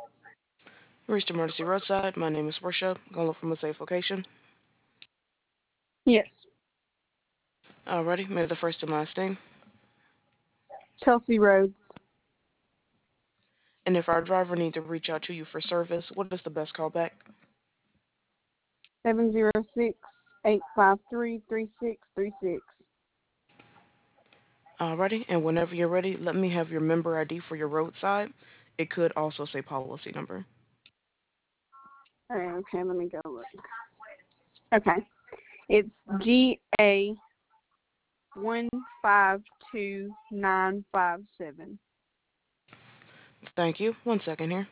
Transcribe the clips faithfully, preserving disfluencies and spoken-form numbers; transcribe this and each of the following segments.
Reached Emergency Roadside. My name is Worship. Calling from a safe location. Yes. Alrighty, may the first and last name. Chelsea Rhodes. And if our driver needs to reach out to you for service, what is the best callback? seven zero six, eight five three, three six three six. Alrighty, and whenever you're ready, let me have your member I D for your roadside. It could also say policy number. Alright, okay, let me go look. Okay. It's G A one five two nine five seven. Thank you. One second here.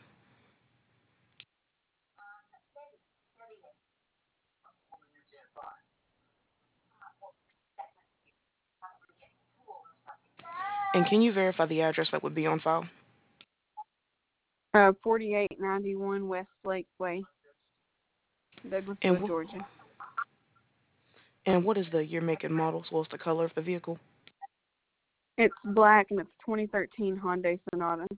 And can you verify the address that would be on file? Uh, forty-eight ninety-one West Lakeway, And Douglasville, wh- Georgia. and what is the year, make, and model, as well as the color of the vehicle? It's black and it's twenty thirteen Hyundai Sonata.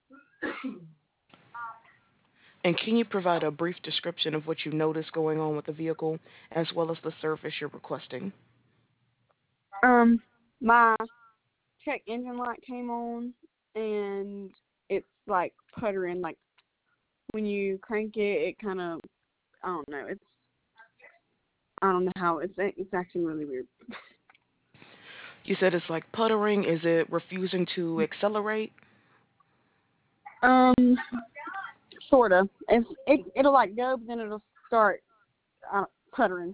And can you provide a brief description of what you noticed going on with the vehicle, as well as the service you're requesting? Um, my check engine light came on and it's like puttering. Like when you crank it, it kind of, I don't know. It's I don't know how it's it's acting really weird. You said it's like puttering. Is it refusing to accelerate? Um, sorta. It's it it'll like go, but then it'll start uh, puttering.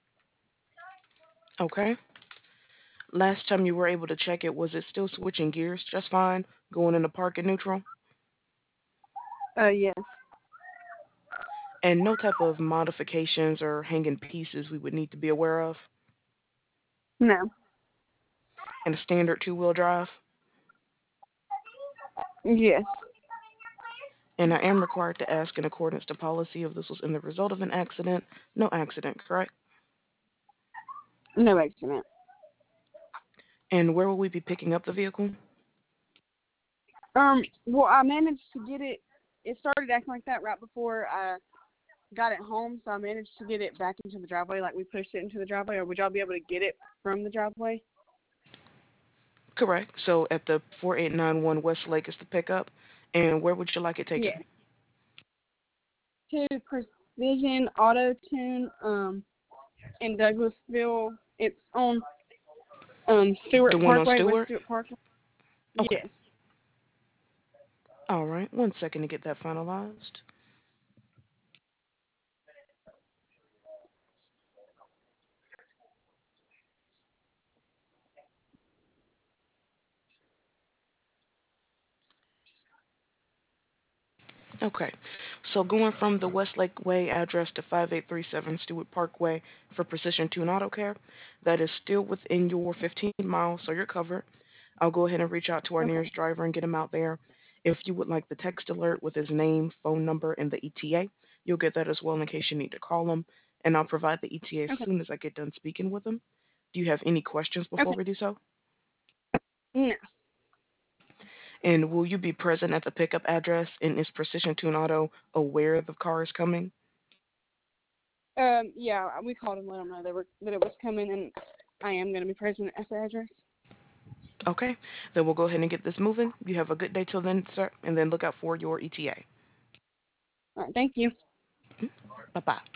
Okay. Last time you were able to check it, was it still switching gears just fine, going into park and neutral? Uh, yes. And no type of modifications or hanging pieces we would need to be aware of? No. And a standard two-wheel drive? Yes. And I am required to ask in accordance to policy if this was in the result of an accident. No accident, correct? No accident. And where will we be picking up the vehicle? Um. Well, I managed to get it. It started acting like that right before I got it home, so I managed to get it back into the driveway. Like we pushed it into the driveway, or would y'all be able to get it from the driveway? Correct. So at the forty-eight ninety-one West Lake is the pickup. And where would you like it taken? Yes. To Precision Auto Tune, um, in Douglasville. It's on um The Stewart one on Parkway, West Stewart? Stewart Parkway. Okay. Yes. All right. One second to get that finalized. Okay, so going from the Westlake Way address to five eight three seven Stewart Parkway for Precision Tune Auto Care, that is still within your fifteen miles, so you're covered. I'll go ahead and reach out to our Okay. nearest driver and get him out there. If you would like the text alert with his name, phone number, and the E T A, you'll get that as well in case you need to call him, and I'll provide the E T A as Okay. soon as I get done speaking with him. Do you have any questions before Okay. we do so? No. And will you be present at the pickup address, and is Precision Tune Auto aware the car is coming? Um. Yeah. We called and let them know they were that it was coming, and I am going to be present at the address. Okay, then we'll go ahead and get this moving. You have a good day till then, sir, and then look out for your E T A. All right. Thank you. Bye bye.